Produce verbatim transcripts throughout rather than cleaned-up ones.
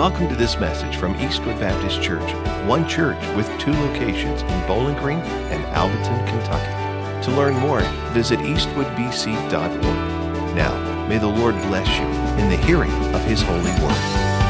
Welcome to this message from Eastwood Baptist Church, one church with two locations in Bowling Green and Alvaton, Kentucky. To learn more, visit eastwood b c dot org. Now, may the Lord bless you in the hearing of His holy word.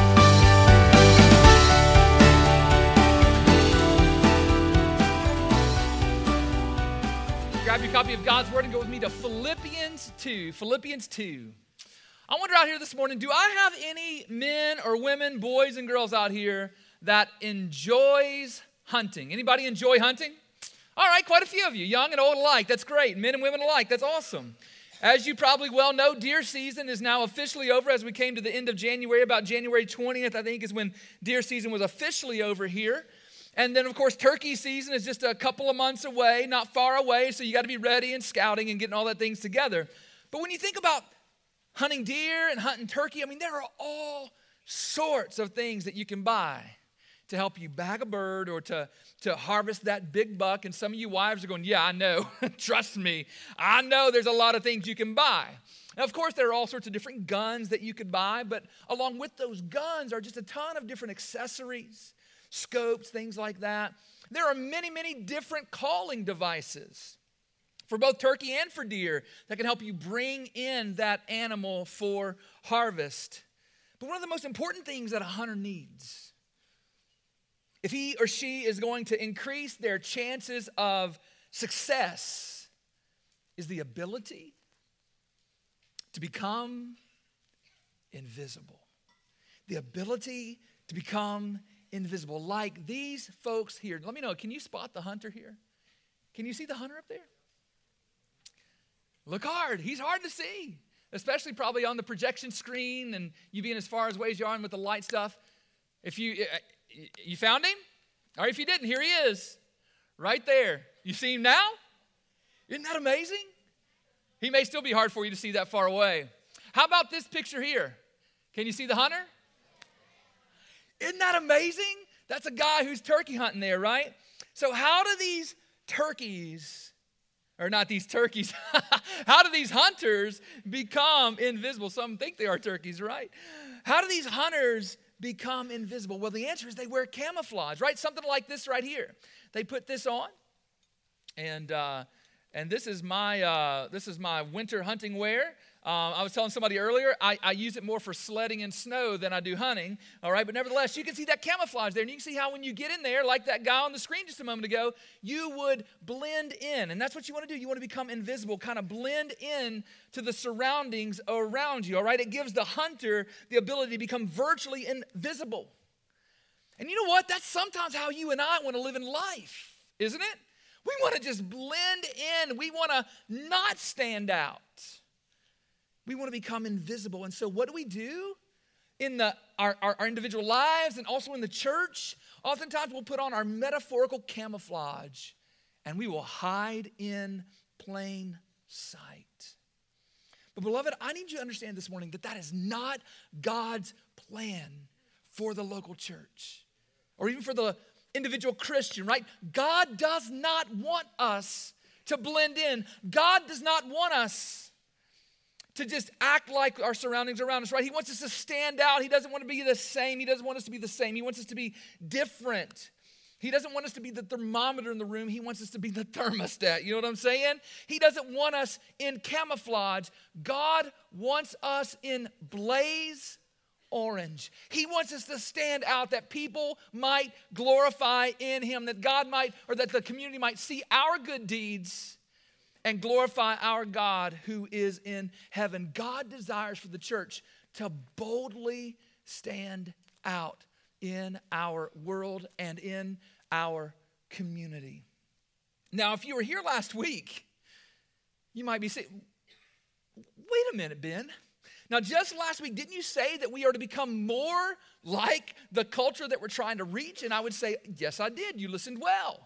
Grab your copy of God's Word and go with me to Philippians two. Philippians two. I wonder out here this morning, do I have any men or women, boys and girls out here that enjoys hunting? Anybody enjoy hunting? All right, quite a few of you, young and old alike. That's great. Men and women alike. That's awesome. As you probably well know, deer season is now officially over as we came to the end of January. About January twentieth, I think, is when deer season was officially over here. And then, of course, turkey season is just a couple of months away, not far away, so you got to be ready and scouting and getting all that things together. But when you think about hunting deer and hunting turkey, I mean, there are all sorts of things that you can buy to help you bag a bird or to, to harvest that big buck. And some of you wives are going, yeah, I know. Trust me. I know there's a lot of things you can buy. Now, of course, there are all sorts of different guns that you could buy, but along with those guns are just a ton of different accessories, scopes, things like that. There are many, many different calling devices for both turkey and for deer that can help you bring in that animal for harvest. But one of the most important things that a hunter needs, if he or she is going to increase their chances of success, is the ability to become invisible. The ability to become invisible, like these folks here. Let me know, can you spot the hunter here? Can you see the hunter up there? Look hard. He's hard to see, especially probably on the projection screen and you being as far as ways you are with the light stuff. If you you found him? Or if you didn't, here he is, right there. You see him now? Isn't that amazing? He may still be hard for you to see that far away. How about this picture here? Can you see the hunter? Isn't that amazing? That's a guy who's turkey hunting there, right? So how do these turkeys, or not these turkeys, how do these hunters become invisible? Some think they are turkeys, right? How do these hunters become invisible? Well, the answer is they wear camouflage, right? Something like this right here. They put this on, and uh, and this is my uh, this is my winter hunting wear. Um, I was telling somebody earlier, I, I use it more for sledding in snow than I do hunting, all right? But nevertheless, you can see that camouflage there, and you can see how when you get in there, like that guy on the screen just a moment ago, you would blend in, and that's what you want to do. You want to become invisible, kind of blend in to the surroundings around you, all right? It gives the hunter the ability to become virtually invisible. And you know what? That's sometimes how you and I want to live in life, isn't it? We want to just blend in. We want to not stand out. We want to become invisible. And so what do we do in the, our, our, our individual lives and also in the church? Oftentimes we'll put on our metaphorical camouflage and we will hide in plain sight. But beloved, I need you to understand this morning that that is not God's plan for the local church or even for the individual Christian, right? God does not want us to blend in. God does not want us to just act like our surroundings around us, right? He wants us to stand out. He doesn't want to be the same. He doesn't want us to be the same. He wants us to be different. He doesn't want us to be the thermometer in the room. He wants us to be the thermostat. You know what I'm saying? He doesn't want us in camouflage. God wants us in blaze orange. He wants us to stand out that people might glorify in Him, that God might, or that the community might see our good deeds and glorify our God who is in heaven. God desires for the church to boldly stand out in our world and in our community. Now, if you were here last week, you might be saying, wait a minute, Ben. Now, just last week, didn't you say that we are to become more like the culture that we're trying to reach? And I would say, yes, I did. You listened well.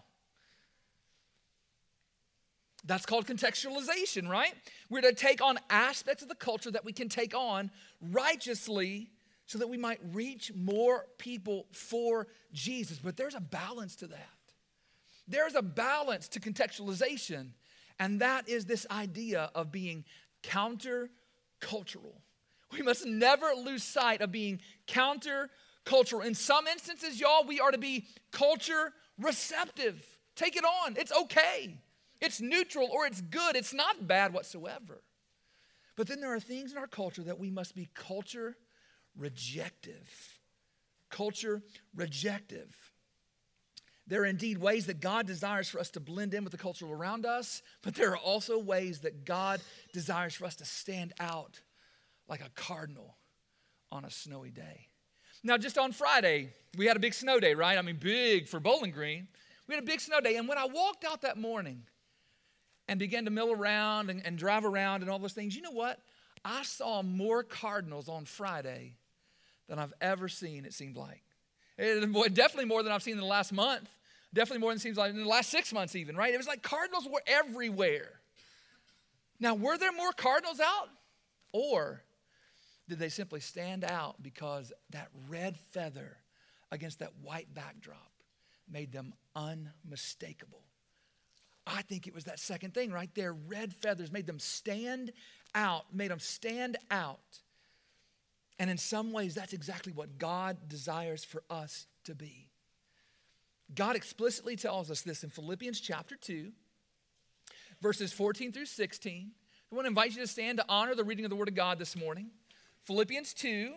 That's called contextualization, right? We're to take on aspects of the culture that we can take on righteously so that we might reach more people for Jesus. But there's a balance to that. There's a balance to contextualization, and that is this idea of being counter-cultural. We must never lose sight of being counter-cultural. cultural. In some instances, y'all, we are to be culture receptive. Take it on. It's okay. It's neutral or it's good. It's not bad whatsoever. But then there are things in our culture that we must be culture rejective. Culture rejective. There are indeed ways that God desires for us to blend in with the culture around us, but there are also ways that God desires for us to stand out like a cardinal on a snowy day. Now, just on Friday, we had a big snow day, right? I mean, big for Bowling Green. We had a big snow day, and when I walked out that morning and began to mill around and, and drive around and all those things, you know what? I saw more cardinals on Friday than I've ever seen, it seemed like. It, definitely more than I've seen in the last month. Definitely more than it seems like in the last six months even, right? It was like cardinals were everywhere. Now, were there more cardinals out? Or did they simply stand out because that red feather against that white backdrop made them unmistakable? I think it was that second thing right there. Red feathers made them stand out, made them stand out. And in some ways, that's exactly what God desires for us to be. God explicitly tells us this in Philippians chapter two, verses fourteen through sixteen. I want to invite you to stand to honor the reading of the Word of God this morning. Philippians two,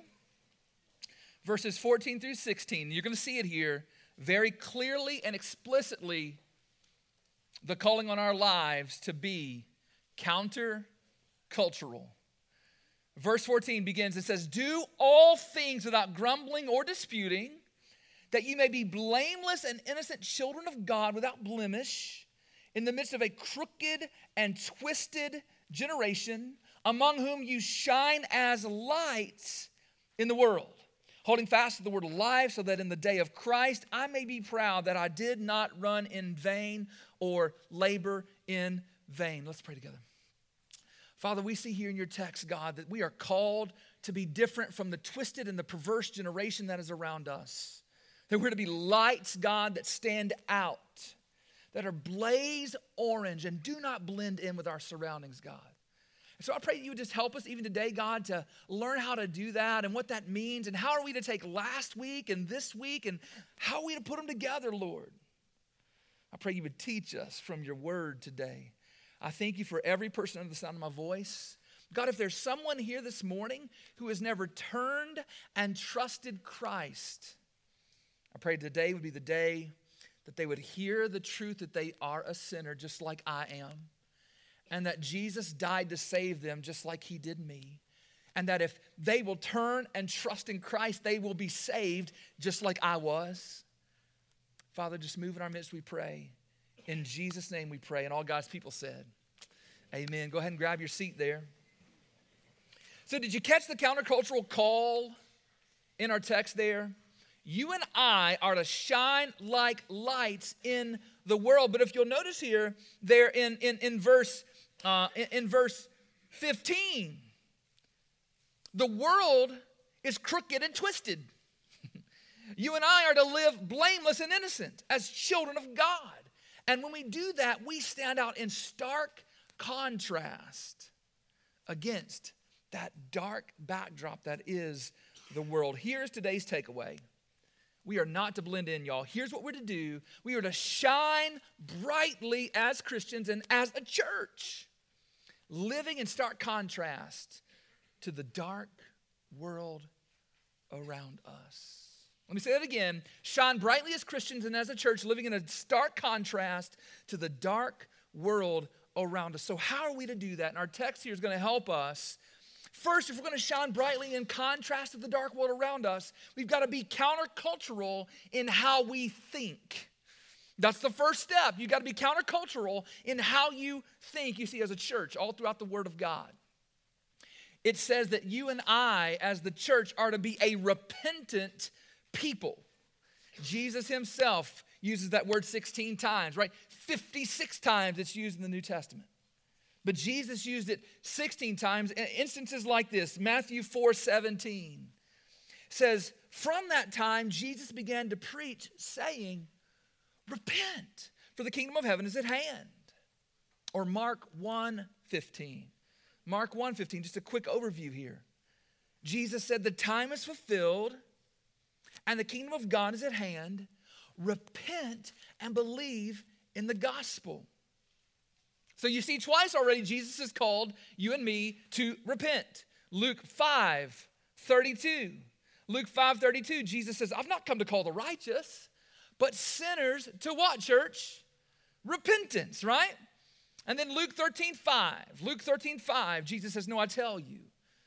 verses fourteen through sixteen. You're going to see it here very clearly and explicitly, the calling on our lives to be counter-cultural. Verse fourteen begins, it says, "Do all things without grumbling or disputing, that you may be blameless and innocent children of God without blemish, in the midst of a crooked and twisted generation, among whom you shine as lights in the world, holding fast to the word of life, so that in the day of Christ I may be proud that I did not run in vain or labor in vain." Let's pray together. Father, we see here in your text, God, that we are called to be different from the twisted and the perverse generation that is around us. That we're to be lights, God, that stand out, that are blaze orange and do not blend in with our surroundings, God. And so I pray that you would just help us even today, God, to learn how to do that and what that means and how are we to take last week and this week and how are we to put them together, Lord. I pray you would teach us from your word today. I thank you for every person under the sound of my voice. God, if there's someone here this morning who has never turned and trusted Christ, I pray today would be the day that they would hear the truth that they are a sinner just like I am, and that Jesus died to save them just like he did me, and that if they will turn and trust in Christ, they will be saved just like I was. Father, just move in our midst, we pray. In Jesus' name we pray, and all God's people said, amen. Go ahead and grab your seat there. So did you catch the countercultural call in our text there? You and I are to shine like lights in the world. But if you'll notice here, there in, in, in, verse, uh, in, in verse fifteen, the world is crooked and twisted. You and I are to live blameless and innocent as children of God. And when we do that, we stand out in stark contrast against that dark backdrop that is the world. Here's today's takeaway. We are not to blend in, y'all. Here's what we're to do. We are to shine brightly as Christians and as a church, living in stark contrast to the dark world around us. Let me say that again. Shine brightly as Christians and as a church, living in a stark contrast to the dark world around us. So how are we to do that? And our text here is going to help us. First, if we're going to shine brightly in contrast to the dark world around us, we've got to be countercultural in how we think. That's the first step. You've got to be countercultural in how you think. You see, as a church, all throughout the Word of God, it says that you and I, as the church, are to be a repentant people. Jesus himself uses that word sixteen times, right? fifty-six times it's used in the New Testament. But Jesus used it sixteen times in instances like this. Matthew four seventeen says, "From that time Jesus began to preach, saying, 'Repent, for the kingdom of heaven is at hand.'" Or Mark one fifteen. Mark one fifteen, just a quick overview here. Jesus said, "The time is fulfilled and the kingdom of God is at hand. Repent and believe in the gospel. So you see, twice already Jesus has called you and me to repent. Luke five thirty-two. Luke five thirty-two, Jesus says, I've not come to call the righteous, but sinners to what, church? Repentance, right? And then Luke thirteen five. Luke thirteen five, Jesus says, no, I tell you,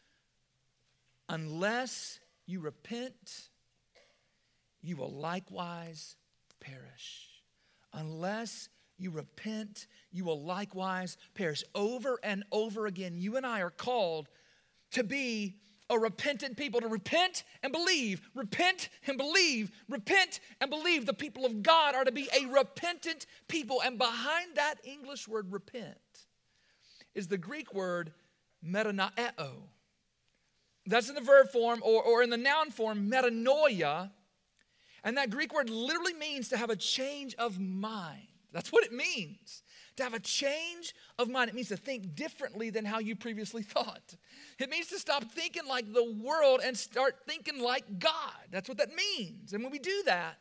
unless you repent, you will likewise perish. Unless you repent, you will likewise perish. Over and over again, you and I are called to be a repentant people, to repent and believe, repent and believe, repent and believe. The people of God are to be a repentant people. And behind that English word repent is the Greek word metanoeo. That's in the verb form, or, or in the noun form, metanoia. And that Greek word literally means to have a change of mind. That's what it means. To have a change of mind. It means to think differently than how you previously thought. It means to stop thinking like the world and start thinking like God. That's what that means. And when we do that,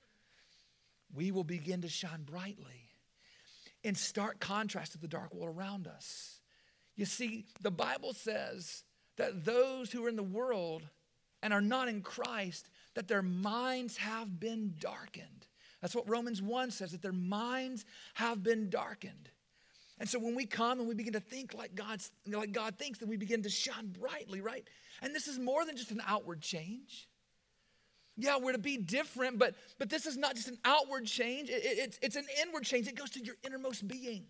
we will begin to shine brightly in stark contrast to the dark world around us. You see, the Bible says that those who are in the world and are not in Christ, that their minds have been darkened. That's what Romans one says, that their minds have been darkened. And so when we come and we begin to think like God's, like God thinks, then we begin to shine brightly, right? And this is more than just an outward change. Yeah, we're to be different, but, but this is not just an outward change. It, it, it's, it's an inward change. It goes to your innermost being,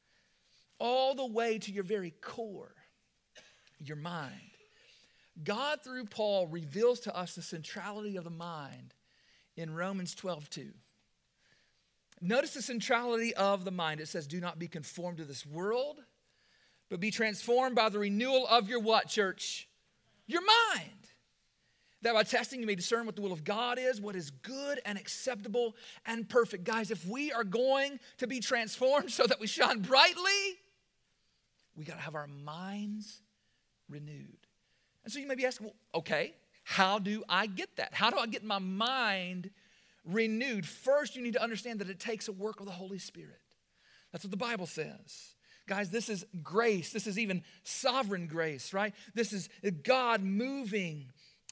all the way to your very core, your mind. God, through Paul, reveals to us the centrality of the mind in Romans twelve two. Notice the centrality of the mind. It says, do not be conformed to this world, but be transformed by the renewal of your what, church? Your mind. That by testing you may discern what the will of God is, what is good and acceptable and perfect. Guys, if we are going to be transformed so that we shine brightly, we got to have our minds renewed. And so you may be asking, well, okay, how do I get that? How do I get my mind renewed? First, you need to understand that it takes a work of the Holy Spirit. That's what the Bible says. Guys, this is grace. This is even sovereign grace, right? This is God moving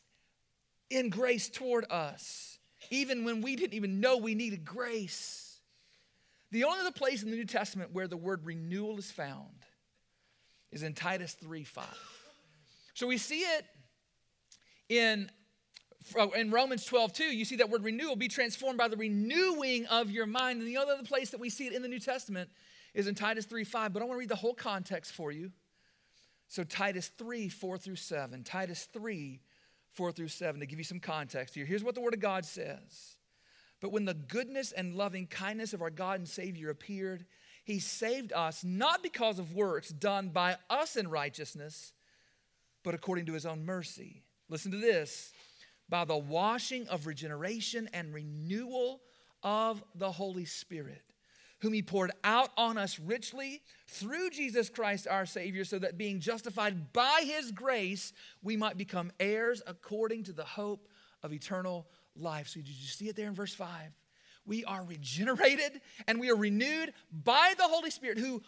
in grace toward us, even when we didn't even know we needed grace. The only other place in the New Testament where the word renewal is found is in Titus three five. So we see it in In Romans twelve two, you see that word renewal, be transformed by the renewing of your mind. And the other place that we see it in the New Testament is in Titus three five. But I want to read the whole context for you. So Titus three four through seven. Titus three four through seven, to give you some context here. Here's what the Word of God says. But when the goodness and loving kindness of our God and Savior appeared, He saved us not because of works done by us in righteousness, but according to His own mercy. Listen to this. By the washing of regeneration and renewal of the Holy Spirit, whom He poured out on us richly through Jesus Christ our Savior, so that being justified by His grace, we might become heirs according to the hope of eternal life. So did you see it there in verse five? We are regenerated and we are renewed by the Holy Spirit who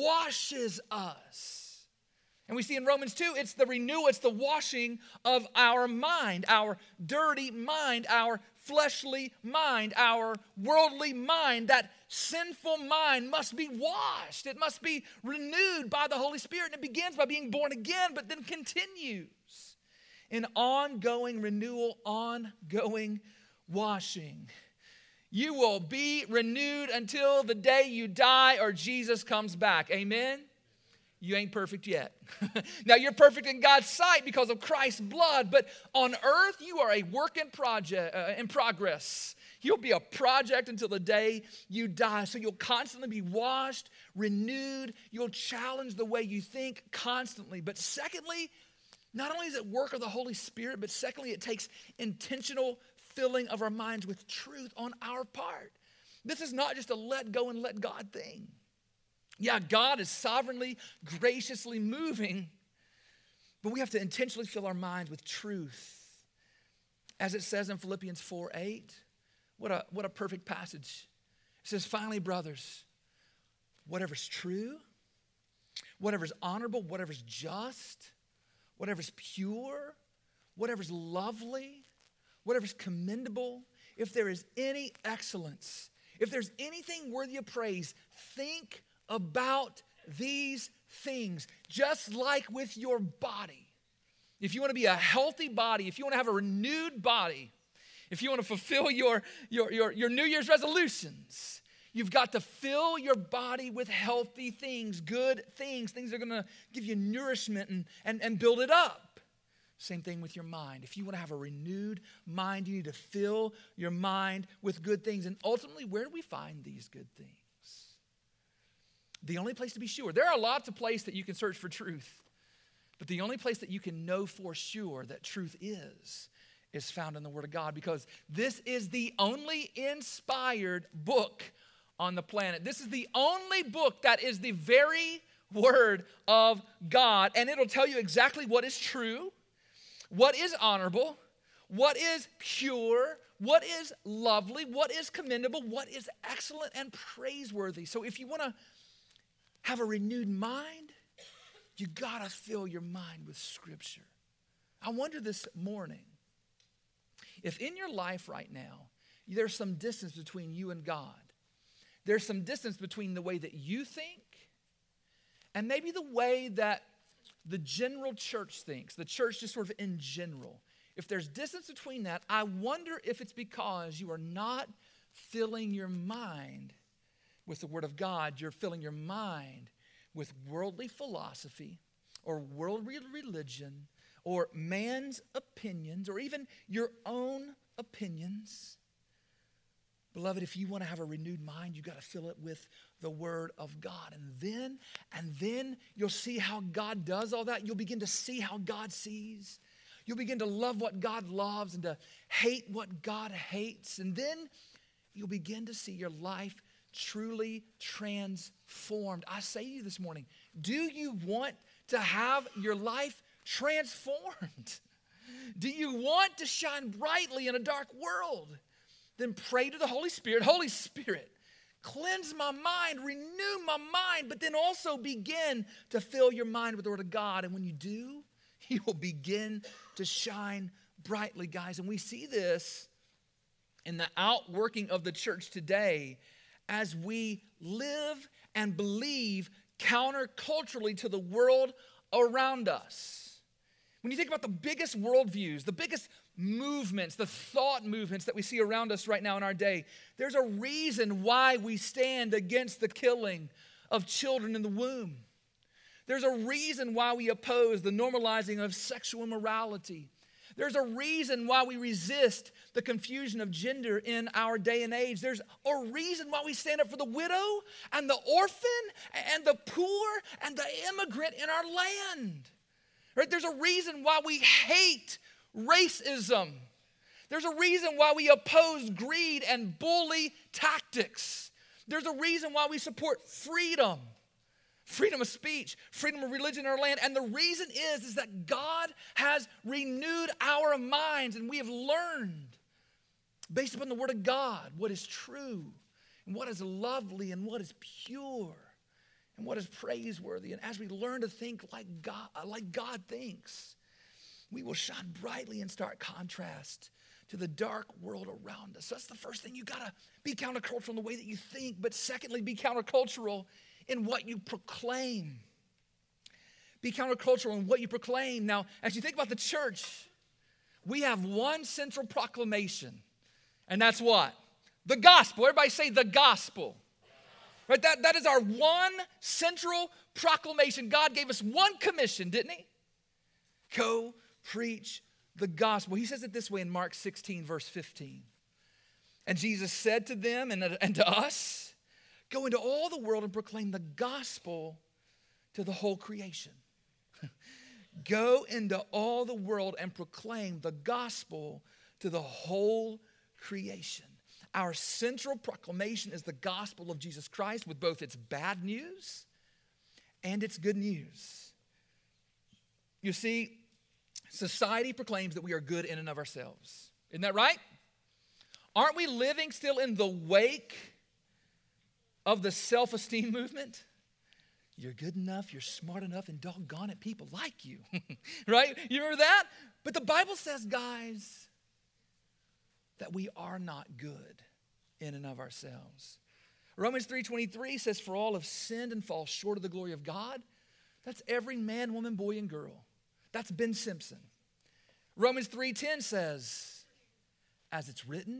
washes us. And we see in Romans two, it's the renewal, it's the washing of our mind, our dirty mind, our fleshly mind, our worldly mind. That sinful mind must be washed. It must be renewed by the Holy Spirit. And it begins by being born again, but then continues in ongoing renewal, ongoing washing. You will be renewed until the day you die or Jesus comes back. Amen? You ain't perfect yet. Now, you're perfect in God's sight because of Christ's blood, but on earth, you are a work in, project, uh, in progress. You'll be a project until the day you die. So you'll constantly be washed, renewed. You'll challenge the way you think constantly. But secondly, not only is it work of the Holy Spirit, but secondly, it takes intentional filling of our minds with truth on our part. This is not just a let go and let God thing. Yeah, God is sovereignly, graciously moving, but we have to intentionally fill our minds with truth. As it says in Philippians four eight, what a, what a perfect passage. It says, finally, brothers, whatever's true, whatever's honorable, whatever's just, whatever's pure, whatever's lovely, whatever's commendable, if there is any excellence, if there's anything worthy of praise, think about these things, just like with your body. If you want to be a healthy body, if you want to have a renewed body, if you want to fulfill your, your, your, your New Year's resolutions, you've got to fill your body with healthy things, good things, things that are going to give you nourishment and, and, and build it up. Same thing with your mind. If you want to have a renewed mind, you need to fill your mind with good things. And ultimately, where do we find these good things? The only place to be sure. There are lots of places that you can search for truth. But the only place that you can know for sure that truth is, is found in the Word of God, because this is the only inspired book on the planet. This is the only book that is the very Word of God, and it'll tell you exactly what is true, what is honorable, what is pure, what is lovely, what is commendable, what is excellent and praiseworthy. So if you want to have a renewed mind, you got to fill your mind with Scripture. I wonder this morning, if in your life right now, there's some distance between you and God. There's some distance between the way that you think and maybe the way that the general church thinks, the church just sort of in general. If there's distance between that, I wonder if it's because you are not filling your mind with the Word of God. You're filling your mind with worldly philosophy or worldly religion or man's opinions or even your own opinions. Beloved, if you want to have a renewed mind, you've got to fill it with the Word of God. And then, and then you'll see how God does all that. You'll begin to see how God sees. You'll begin to love what God loves and to hate what God hates. And then you'll begin to see your life truly transformed. I say to you this morning, do you want to have your life transformed? Do you want to shine brightly in a dark world? Then pray to the Holy Spirit. Holy Spirit, cleanse my mind, renew my mind, but then also begin to fill your mind with the Word of God. And when you do, you will begin to shine brightly, guys. And we see this in the outworking of the church today as we live and believe counterculturally to the world around us. When you think about the biggest worldviews, the biggest movements, the thought movements that we see around us right now in our day, there's a reason why we stand against the killing of children in the womb. There's a reason why we oppose the normalizing of sexual immorality. There's a reason why we resist the confusion of gender in our day and age. There's a reason why we stand up for the widow and the orphan and the poor and the immigrant in our land. Right? There's a reason why we hate racism. There's a reason why we oppose greed and bully tactics. There's a reason why we support freedom. Freedom of speech, freedom of religion in our land. And the reason is, is that God has renewed our minds, and we have learned, based upon the Word of God, what is true, and what is lovely, and what is pure, and what is praiseworthy. And as we learn to think like God, like God thinks, we will shine brightly in stark contrast to the dark world around us. So that's the first thing. You got to be countercultural in the way that you think. But secondly, be countercultural in what you proclaim. Be countercultural in what you proclaim. Now, as you think about the church, we have one central proclamation, and that's what? The gospel. Everybody say the gospel. Right? That, that is our one central proclamation. God gave us one commission, didn't he? Go preach the gospel. He says it this way in Mark sixteen, verse fifteen. And Jesus said to them and, and to us, go into all the world and proclaim the gospel to the whole creation. Go into all the world and proclaim the gospel to the whole creation. Our central proclamation is the gospel of Jesus Christ, with both its bad news and its good news. You see, society proclaims that we are good in and of ourselves. Isn't that right? Aren't we living still in the wake of the self-esteem movement? You're good enough, you're smart enough, and doggone it, people like you. Right? You remember that? But the Bible says, guys, that we are not good in and of ourselves. Romans three twenty-three says, for all have sinned and fall short of the glory of God. That's every man, woman, boy, and girl. That's Ben Simpson. Romans three ten says, as it's written,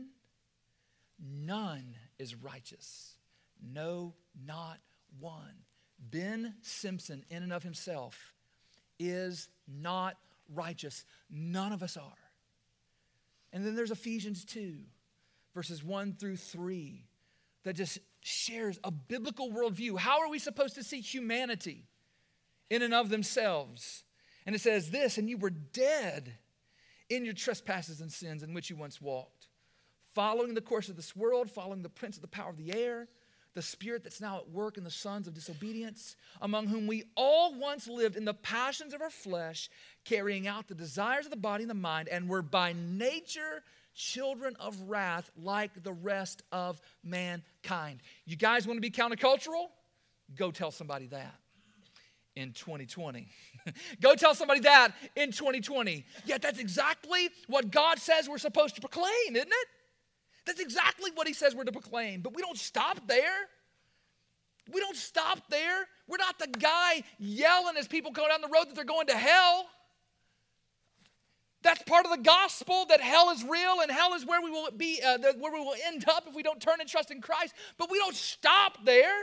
none is righteous. No, not one. Ben Simpson, in and of himself, is not righteous. None of us are. And then there's Ephesians two, verses one through three, that just shares a biblical worldview. How are we supposed to see humanity in and of themselves? And it says this, and you were dead in your trespasses and sins in which you once walked, following the course of this world, following the prince of the power of the air, the spirit that's now at work in the sons of disobedience, among whom we all once lived in the passions of our flesh, carrying out the desires of the body and the mind, and were by nature children of wrath like the rest of mankind. You guys want to be countercultural? Go tell somebody that in twenty twenty. Go tell somebody that in twenty twenty. Yet that's exactly what God says we're supposed to proclaim, isn't it? That's exactly what he says we're to proclaim. But we don't stop there. We don't stop there. We're not the guy yelling as people go down the road that they're going to hell. That's part of the gospel, that hell is real and hell is where we will be, uh, where we will end up if we don't turn and trust in Christ. But we don't stop there.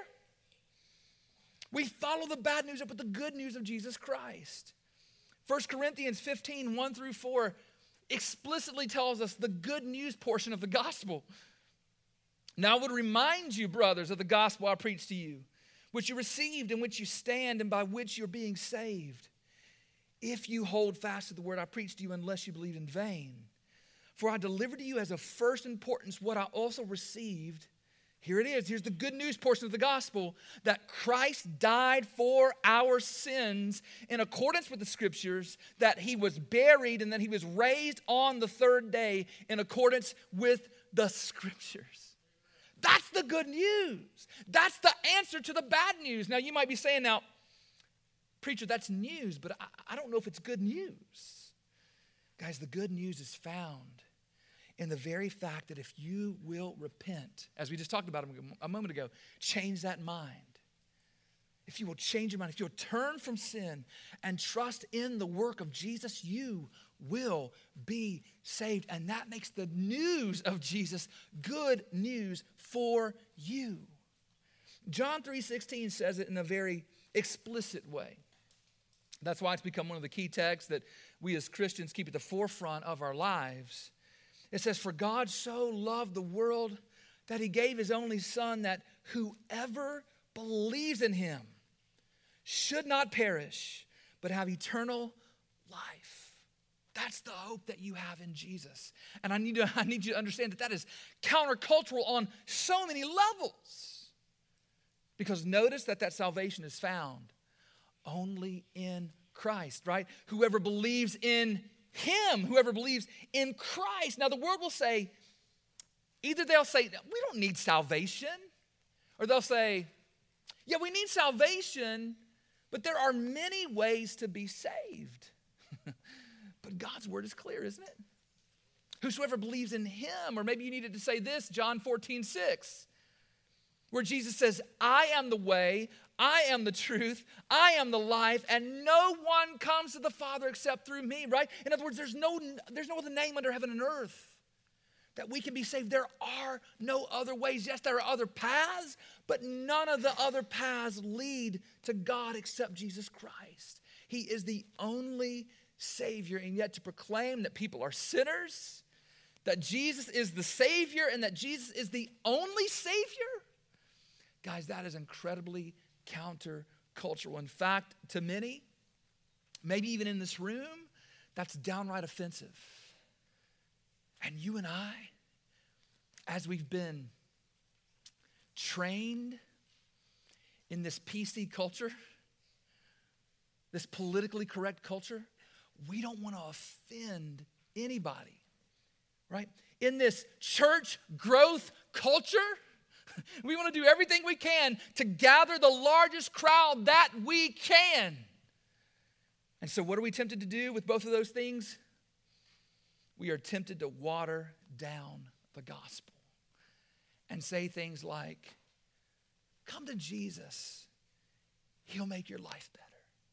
We follow the bad news up with the good news of Jesus Christ. First Corinthians fifteen, one through four explicitly tells us the good news portion of the gospel. Now I would remind you, brothers, of the gospel I preached to you, which you received, in which you stand, and by which you're being saved, if you hold fast to the word I preached to you, unless you believed in vain. For I delivered to you as of first importance what I also received. Here it is. Here's the good news portion of the gospel, that Christ died for our sins in accordance with the scriptures, that he was buried, and that he was raised on the third day in accordance with the scriptures. That's the good news. That's the answer to the bad news. Now you might be saying, now, preacher, that's news, but I, I don't know if it's good news. Guys, the good news is found in the very fact that if you will repent, as we just talked about a moment ago, change that mind. If you will change your mind, if you'll turn from sin and trust in the work of Jesus, you will be saved. And that makes the news of Jesus good news for you. John three sixteen says it in a very explicit way. That's why it's become one of the key texts that we as Christians keep at the forefront of our lives. It says, for God so loved the world that he gave his only son, that whoever believes in him should not perish, but have eternal life. That's the hope that you have in Jesus. And I need to, I need you to understand that that is countercultural on so many levels. Because notice that that salvation is found only in Christ, right? Whoever believes in him, whoever believes in Christ. Now the world will say, either they'll say, we don't need salvation, or they'll say, yeah, we need salvation, but there are many ways to be saved. But God's word is clear, isn't it? Whosoever believes in him, or maybe you needed to say this, John fourteen six, where Jesus says, I am the way, I am the truth, I am the life, and no one comes to the Father except through me, right? In other words, there's no, there's no other name under heaven and earth that we can be saved. There are no other ways. Yes, there are other paths, but none of the other paths lead to God except Jesus Christ. He is the only Savior, and yet to proclaim that people are sinners, that Jesus is the Savior, and that Jesus is the only Savior, guys, that is incredibly countercultural. In fact, to many, maybe even in this room, that's downright offensive. And you and I, as we've been trained in this P C culture, this politically correct culture, we don't want to offend anybody. right? In this church growth culture, we want to do everything we can to gather the largest crowd that we can. And so what are we tempted to do with both of those things? We are tempted to water down the gospel and say things like, come to Jesus. He'll make your life better.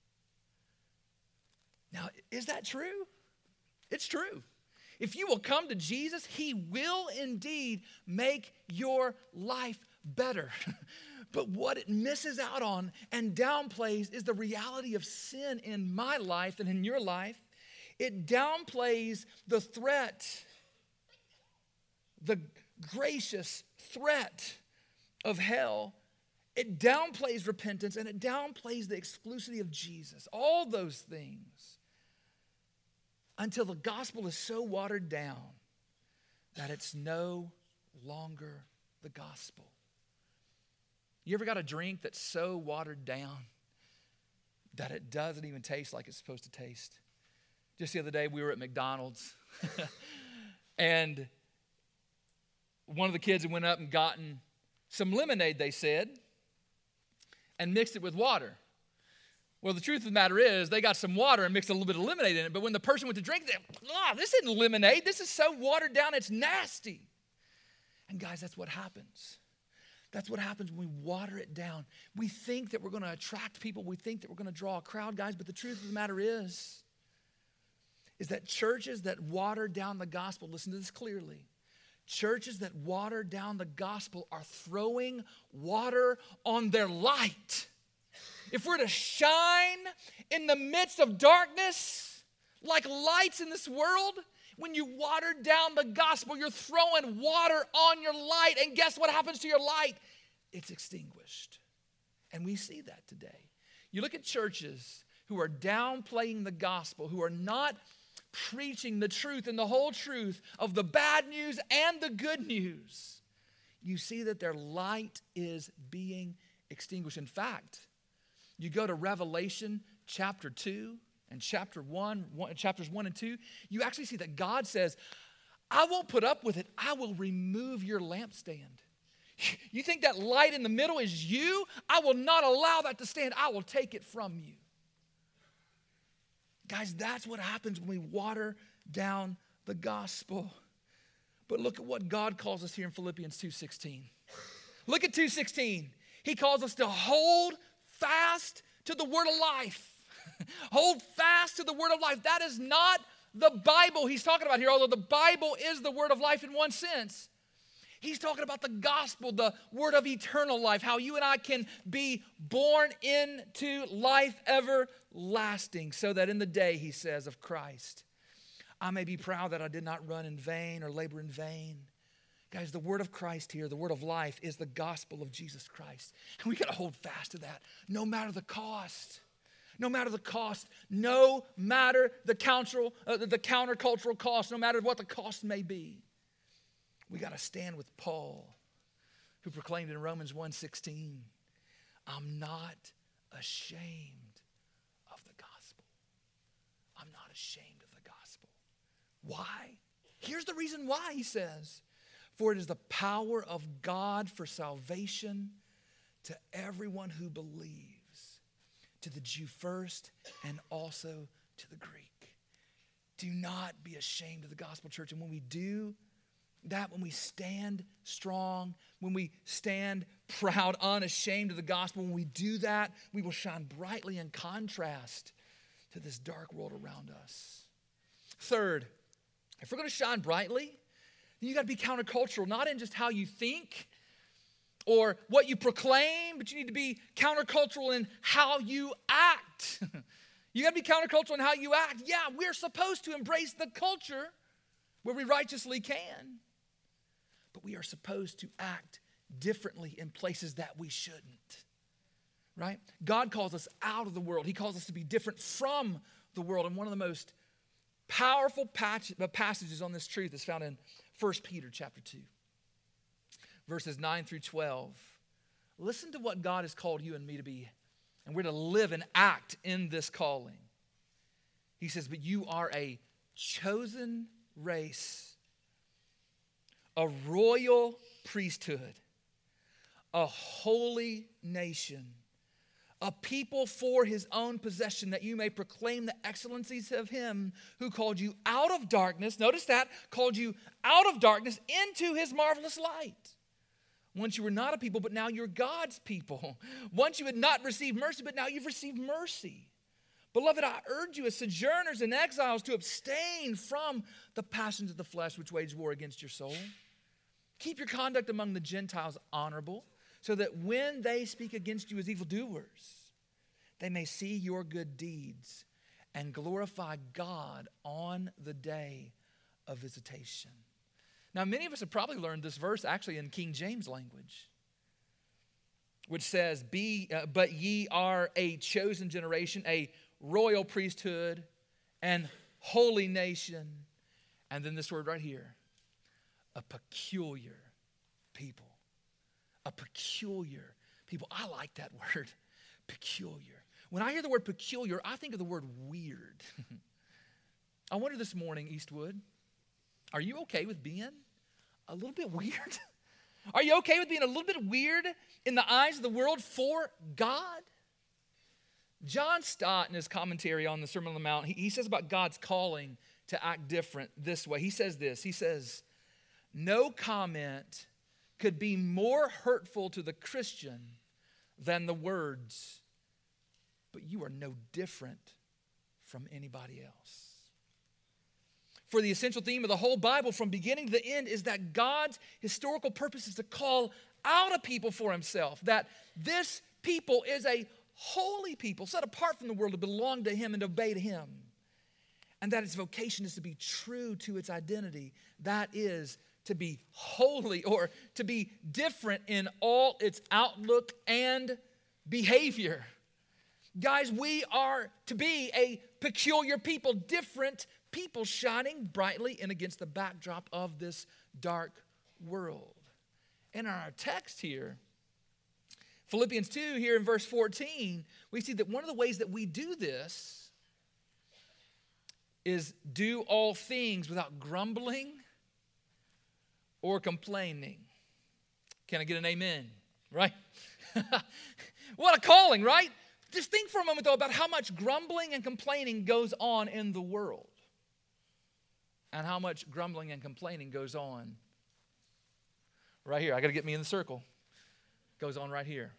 Now, is that true? It's true. If you will come to Jesus, he will indeed make your life better. But what it misses out on and downplays is the reality of sin in my life and in your life. It downplays the threat, the gracious threat of hell. It downplays repentance, and it downplays the exclusivity of Jesus. All those things. Until the gospel is so watered down that it's no longer the gospel. You ever got a drink that's so watered down that it doesn't even taste like it's supposed to taste? Just the other day, we were at McDonald's, and one of the kids had went up and gotten some lemonade, they said, and mixed it with water. Well, the truth of the matter is, they got some water and mixed a little bit of lemonade in it, but when the person went to drink it, ah, this isn't lemonade. This is so watered down, it's nasty. And guys, that's what happens. That's what happens when we water it down. We think that we're going to attract people. We think that we're going to draw a crowd, guys, but the truth of the matter is, is that churches that water down the gospel, listen to this clearly, churches that water down the gospel are throwing water on their light. If we're to shine in the midst of darkness, like lights in this world, when you water down the gospel, you're throwing water on your light. And guess what happens to your light? It's extinguished. And we see that today. You look at churches who are downplaying the gospel, who are not preaching the truth and the whole truth of the bad news and the good news. You see that their light is being extinguished. In fact, you go to Revelation chapter two and chapter one, one, chapters one and two, you actually see that God says, I won't put up with it. I will remove your lampstand. You think that light in the middle is you? I will not allow that to stand. I will take it from you. Guys, that's what happens when we water down the gospel. But look at what God calls us here in Philippians two sixteen. Look at two sixteen. He calls us to hold fast to the word of life. Hold fast to the word of life. That is not the Bible he's talking about here, although the Bible is the word of life in one sense. He's talking about the gospel, the word of eternal life, how you and I can be born into life everlasting, so that in the day, he says, of Christ, I may be proud that I did not run in vain or labor in vain. Guys, the word of Christ here, the word of life, is the gospel of Jesus Christ. And we got to hold fast to that, no matter the cost. No matter the cost, no matter the, counter, uh, the countercultural cost, no matter what the cost may be. We got to stand with Paul, who proclaimed in Romans one sixteen, I'm not ashamed of the gospel. I'm not ashamed of the gospel. Why? Here's the reason why, he says. For it is the power of God for salvation to everyone who believes, to the Jew first and also to the Greek. Do not be ashamed of the gospel, church. And when we do that, when we stand strong, when we stand proud, unashamed of the gospel, when we do that, we will shine brightly in contrast to this dark world around us. Third, if we're going to shine brightly, then you got to be countercultural, not in just how you think or what you proclaim, but you need to be countercultural in how you act. You got to be countercultural in how you act. Yeah, we're supposed to embrace the culture where we righteously can, but we are supposed to act differently in places that we shouldn't, right? God calls us out of the world. He calls us to be different from the world. And one of the most powerful passages on this truth is found in First Peter chapter two, verses nine through twelve. Listen to what God has called you and me to be, and we're to live and act in this calling. He says, but you are a chosen race, a royal priesthood, a holy nation, a people for his own possession, that you may proclaim the excellencies of him who called you out of darkness. Notice that, called you out of darkness into his marvelous light. Once you were not a people, but now you're God's people. Once you had not received mercy, but now you've received mercy. Beloved, I urge you as sojourners and exiles to abstain from the passions of the flesh which wage war against your soul. Keep your conduct among the Gentiles honorable, so that when they speak against you as evildoers, they may see your good deeds and glorify God on the day of visitation. Now, many of us have probably learned this verse actually in King James language, which says, "Be, uh, but ye are a chosen generation, a royal priesthood, and holy nation." And then this word right here, a peculiar people. A peculiar people. I like that word, peculiar. When I hear the word peculiar, I think of the word weird. I wonder this morning, Eastwood, are you okay with being a little bit weird? Are you okay with being a little bit weird in the eyes of the world for God? John Stott, in his commentary on the Sermon on the Mount, he, he says about God's calling to act different this way. He says this, he says, no comment could be more hurtful to the Christian than the words, "But you are no different from anybody else." For the essential theme of the whole Bible from beginning to the end is that God's historical purpose is to call out a people for himself, that this people is a holy people set apart from the world to belong to him and obey to him, and that its vocation is to be true to its identity, that is to be holy or to be different in all its outlook and behavior. Guys, we are to be a peculiar people, different people shining brightly in against the backdrop of this dark world. And in our text here, Philippians two, here in verse fourteen, we see that one of the ways that we do this is do all things without grumbling or complaining. Can I get an amen? Right? What a calling, right? Just think for a moment, though, about how much grumbling and complaining goes on in the world. And how much grumbling and complaining goes on right here. I got to get me in the circle. Goes on right here.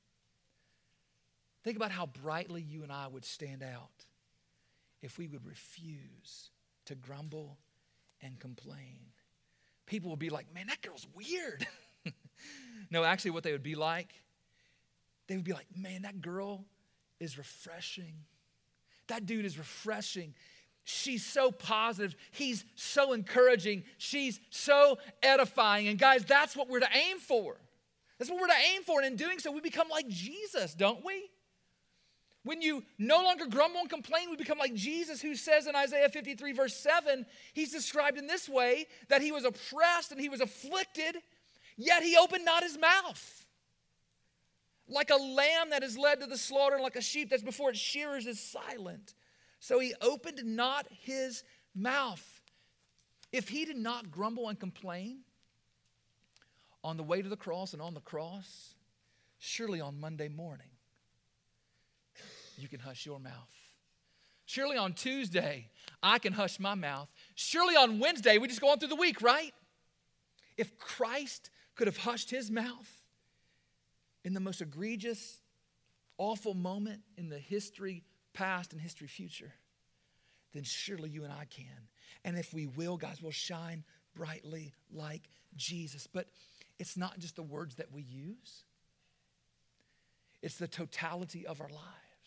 Think about how brightly you and I would stand out if we would refuse to grumble and complain. People would be like, "Man, that girl's weird." No, actually what they would be like, they would be like, "Man, that girl is refreshing. That dude is refreshing. She's so positive. He's so encouraging. She's so edifying." And guys, that's what we're to aim for. That's what we're to aim for. And in doing so, we become like Jesus, don't we? When you no longer grumble and complain, we become like Jesus, who says in Isaiah fifty-three, verse seven, he's described in this way, that he was oppressed and he was afflicted, yet he opened not his mouth. Like a lamb that is led to the slaughter, and like a sheep that's before its shearers is silent, so he opened not his mouth. If he did not grumble and complain on the way to the cross and on the cross, surely on Monday morning, you can hush your mouth. Surely on Tuesday, I can hush my mouth. Surely on Wednesday, we just go on through the week, right? If Christ could have hushed his mouth in the most egregious, awful moment in the history past and history future, then surely you and I can. And if we will, guys, we'll shine brightly like Jesus. But it's not just the words that we use. It's the totality of our lives.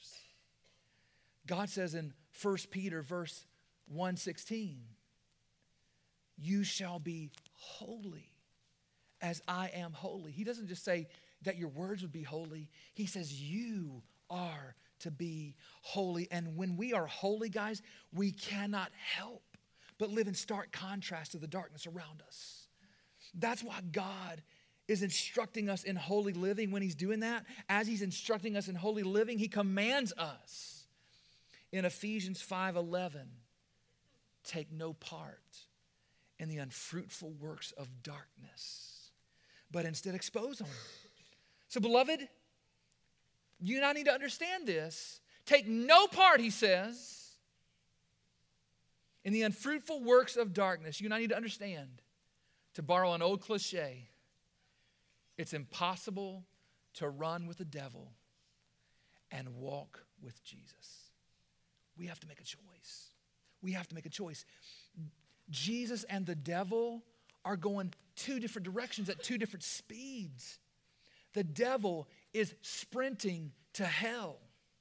God says in First Peter verse one sixteen, "You shall be holy as I am holy." He doesn't just say that your words would be holy. He says you are to be holy. And when we are holy, guys, we cannot help but live in stark contrast to the darkness around us. That's why God is instructing us in holy living. When he's doing that, as he's instructing us in holy living, he commands us in Ephesians five eleven, take no part in the unfruitful works of darkness, but instead expose them. So, beloved, you and I need to understand this. Take no part, he says, in the unfruitful works of darkness. You and I need to understand, to borrow an old cliche, it's impossible to run with the devil and walk with Jesus. We have to make a choice. We have to make a choice. Jesus and the devil are going two different directions at two different speeds. The devil is sprinting to hell,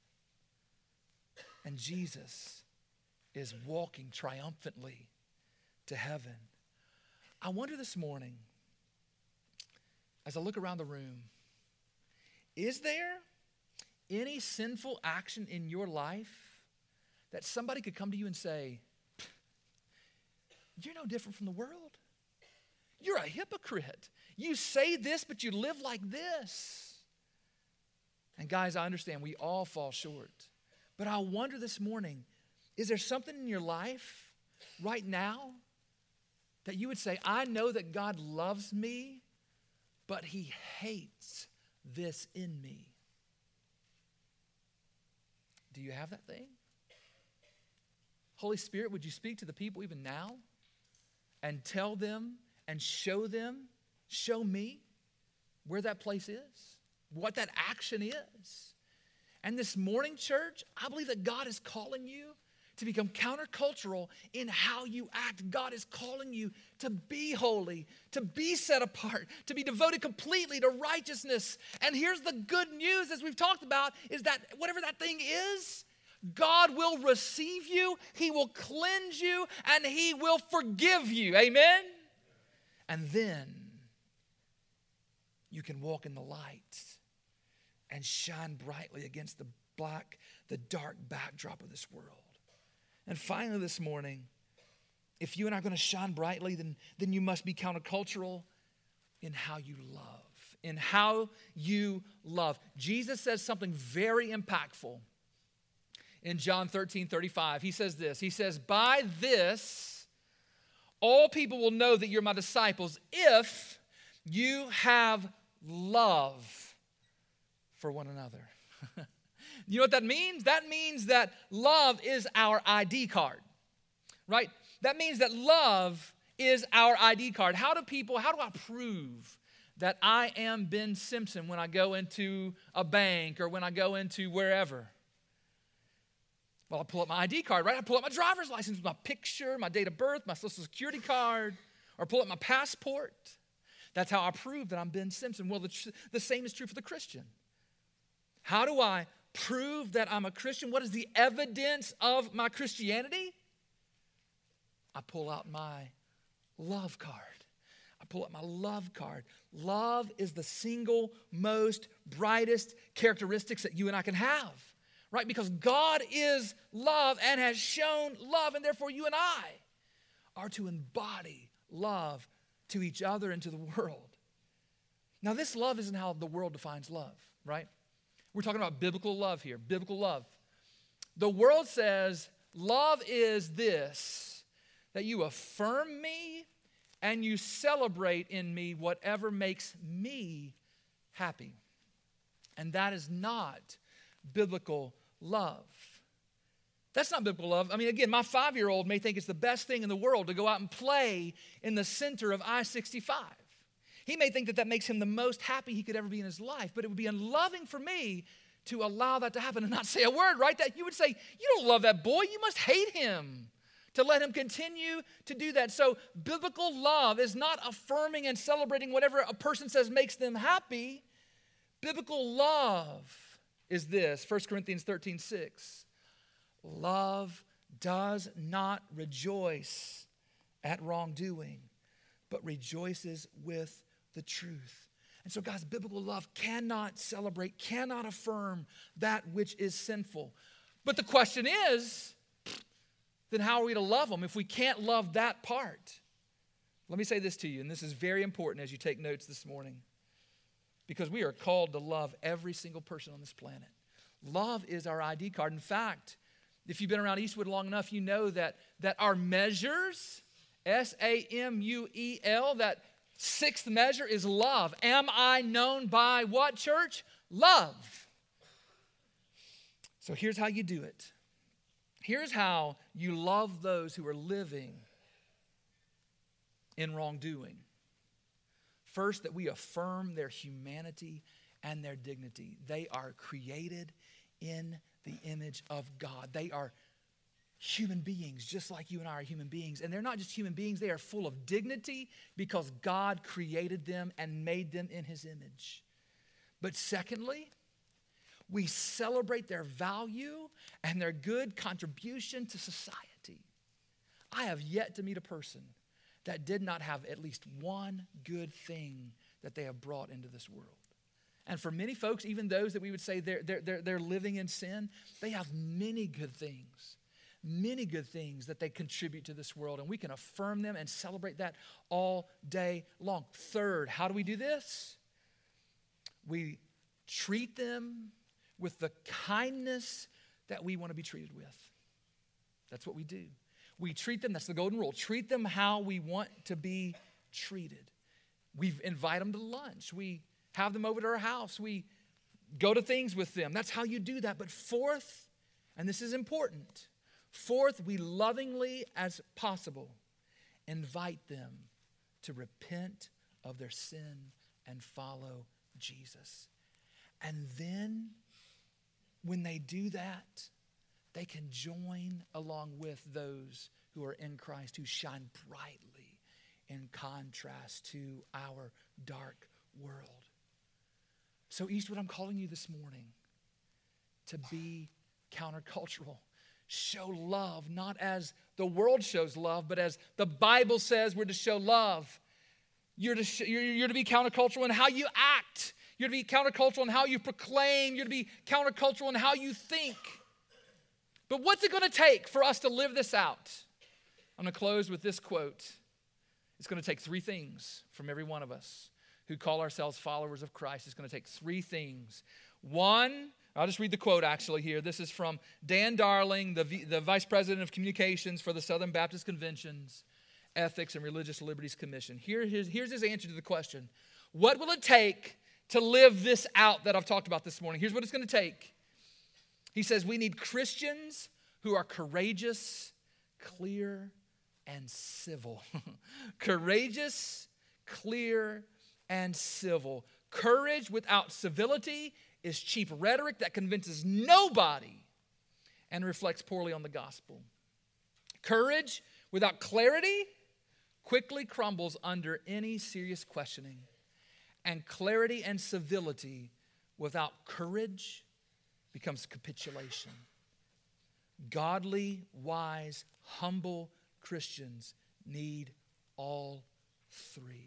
and Jesus is walking triumphantly to heaven. I wonder this morning, as I look around the room, is there any sinful action in your life that somebody could come to you and say, you're no different from the world? You're a hypocrite. You say this, but you live like this. And guys, I understand we all fall short. But I wonder this morning, is there something in your life right now that you would say, I know that God loves me, but he hates this in me? Do you have that thing? Holy Spirit, would you speak to the people even now and tell them and show them, show me where that place is, what that action is. And this morning, church, I believe that God is calling you to become countercultural in how you act. God is calling you to be holy, to be set apart, to be devoted completely to righteousness. And here's the good news, as we've talked about, is that whatever that thing is, God will receive you, he will cleanse you, and he will forgive you. Amen? And then you can walk in the light and shine brightly against the black, the dark backdrop of this world. And finally this morning, if you and I are going to shine brightly, then, then you must be countercultural in how you love. In how you love. Jesus says something very impactful in John thirteen thirty-five. He says this. He says, by this, all people will know that you're my disciples if you have love for one another. You know what that means? That means that love is our I D card, right? That means that love is our I D card. How do people, how do I prove that I am Ben Simpson when I go into a bank or when I go into wherever? Well, I pull up my I D card, right? I pull up my driver's license with my picture, my date of birth, my social security card, or pull up my passport. That's how I prove that I'm Ben Simpson. Well, the, tr- the same is true for the Christian. How do I prove that I'm a Christian? What is the evidence of my Christianity? I pull out my love card. I pull out my love card. Love is the single most brightest characteristics that you and I can have, right? Because God is love and has shown love, and therefore you and I are to embody love to each other and to the world. Now, this love isn't how the world defines love, right? We're talking about biblical love here, biblical love. The world says love is this, that you affirm me and you celebrate in me whatever makes me happy. And that is not biblical love. That's not biblical love. I mean, again, my five-year-old may think it's the best thing in the world to go out and play in the center of I sixty-five. He may think that that makes him the most happy he could ever be in his life, but it would be unloving for me to allow that to happen and not say a word, right? That you would say, you don't love that boy, you must hate him, to let him continue to do that. So biblical love is not affirming and celebrating whatever a person says makes them happy. Biblical love is this, First Corinthians thirteen six. Love does not rejoice at wrongdoing, but rejoices with the truth. And so, guys, biblical love cannot celebrate, cannot affirm that which is sinful. But the question is, then how are we to love them if we can't love that part? Let me say this to you, and this is very important as you take notes this morning, because we are called to love every single person on this planet. Love is our I D card. In fact, if you've been around Eastwood long enough, you know that, that our measures S A M U E L, that sixth measure is love. Am I known by what, church? Love. So here's how you do it. Here's how you love those who are living in wrongdoing. First, that we affirm their humanity and their dignity. They are created in the image of God. They are human beings, just like you and I are human beings. And they're not just human beings, they are full of dignity because God created them and made them in His image. But secondly, we celebrate their value and their good contribution to society. I have yet to meet a person that did not have at least one good thing that they have brought into this world. And for many folks, even those that we would say they're, they're, they're, they're living in sin, they have many good things. Many good things that they contribute to this world, and we can affirm them and celebrate that all day long. Third, how do we do this? We treat them with the kindness that we want to be treated with. That's what we do. We treat them, that's the golden rule, treat them how we want to be treated. We invite them to lunch. We have them over to our house. We go to things with them. That's how you do that. But fourth, and this is important, fourth, we lovingly, as possible, invite them to repent of their sin and follow Jesus. And then, when they do that, they can join along with those who are in Christ, who shine brightly in contrast to our dark world. So, Eastwood, I'm calling you this morning to be countercultural. Show love, not as the world shows love, but as the Bible says we're to show love. You're to, sh- you're, you're to be countercultural in how you act. You're to be countercultural in how you proclaim. You're to be countercultural in how you think. But what's it going to take for us to live this out? I'm going to close with this quote. It's going to take three things from every one of us who call ourselves followers of Christ. It's going to take three things. One, I'll just read the quote actually here. This is from Dan Darling, the, v- the Vice President of Communications for the Southern Baptist Convention's Ethics and Religious Liberties Commission. Here, here's, here's his answer to the question. What will it take to live this out that I've talked about this morning? Here's what it's going to take. He says we need Christians who are courageous, clear, and civil. Courageous, clear, and civil. Courage without civility is cheap rhetoric that convinces nobody and reflects poorly on the gospel. Courage without clarity quickly crumbles under any serious questioning. And clarity and civility without courage becomes capitulation. Godly, wise, humble Christians need all three.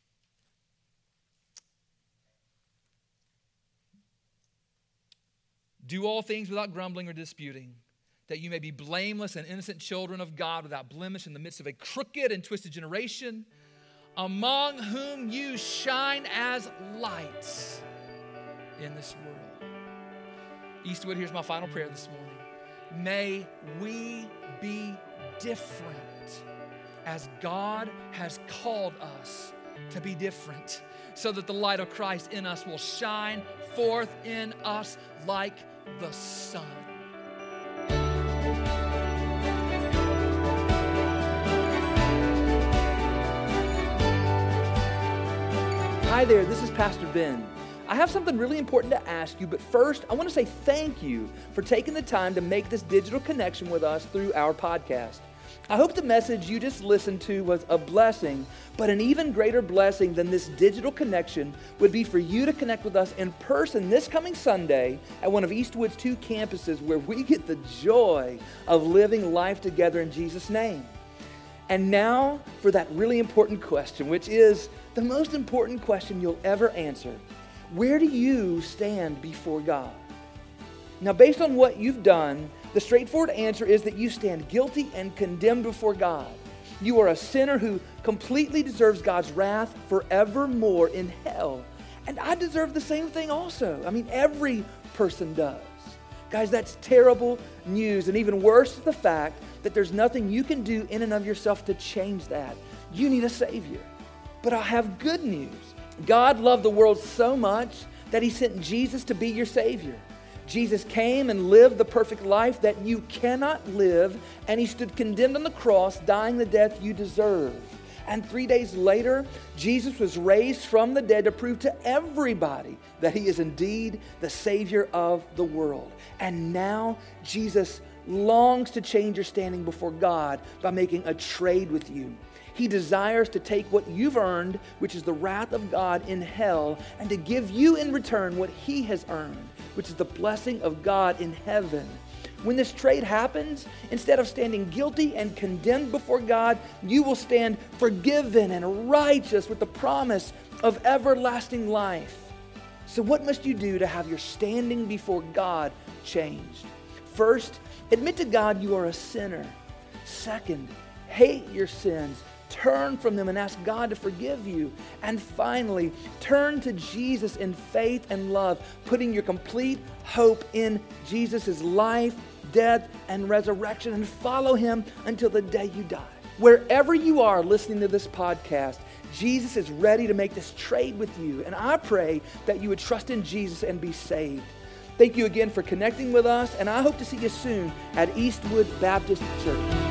Do all things without grumbling or disputing, that you may be blameless and innocent children of God without blemish in the midst of a crooked and twisted generation, among whom you shine as lights in this world. Eastwood, here's my final prayer this morning. May we be different as God has called us to be different, so that the light of Christ in us will shine forth in us like the sun. Hi there, this is Pastor Ben. I have something really important to ask you, but first, I want to say thank you for taking the time to make this digital connection with us through our podcast. I hope the message you just listened to was a blessing, but an even greater blessing than this digital connection would be for you to connect with us in person this coming Sunday at one of Eastwood's two campuses where we get the joy of living life together in Jesus' name. And now for that really important question, which is the most important question you'll ever answer. Where do you stand before God? Now, based on what you've done, the straightforward answer is that you stand guilty and condemned before God. You are a sinner who completely deserves God's wrath forevermore in hell. And I deserve the same thing also. I mean, every person does. Guys, that's terrible news. And even worse is the fact that there's nothing you can do in and of yourself to change that. You need a Savior. But I have good news. God loved the world so much that he sent Jesus to be your Savior. Jesus came and lived the perfect life that you cannot live, and he stood condemned on the cross, dying the death you deserve. And three days later, Jesus was raised from the dead to prove to everybody that he is indeed the Savior of the world. And now Jesus longs to change your standing before God by making a trade with you. He desires to take what you've earned, which is the wrath of God in hell, and to give you in return what he has earned, which is the blessing of God in heaven. When this trade happens, instead of standing guilty and condemned before God, you will stand forgiven and righteous with the promise of everlasting life. So what must you do to have your standing before God changed? First, admit to God you are a sinner. Second, hate your sins. Turn from them and ask God to forgive you. And finally, turn to Jesus in faith and love, putting your complete hope in Jesus' life, death, and resurrection, and follow him until the day you die. Wherever you are listening to this podcast, Jesus is ready to make this trade with you. And I pray that you would trust in Jesus and be saved. Thank you again for connecting with us, and I hope to see you soon at Eastwood Baptist Church.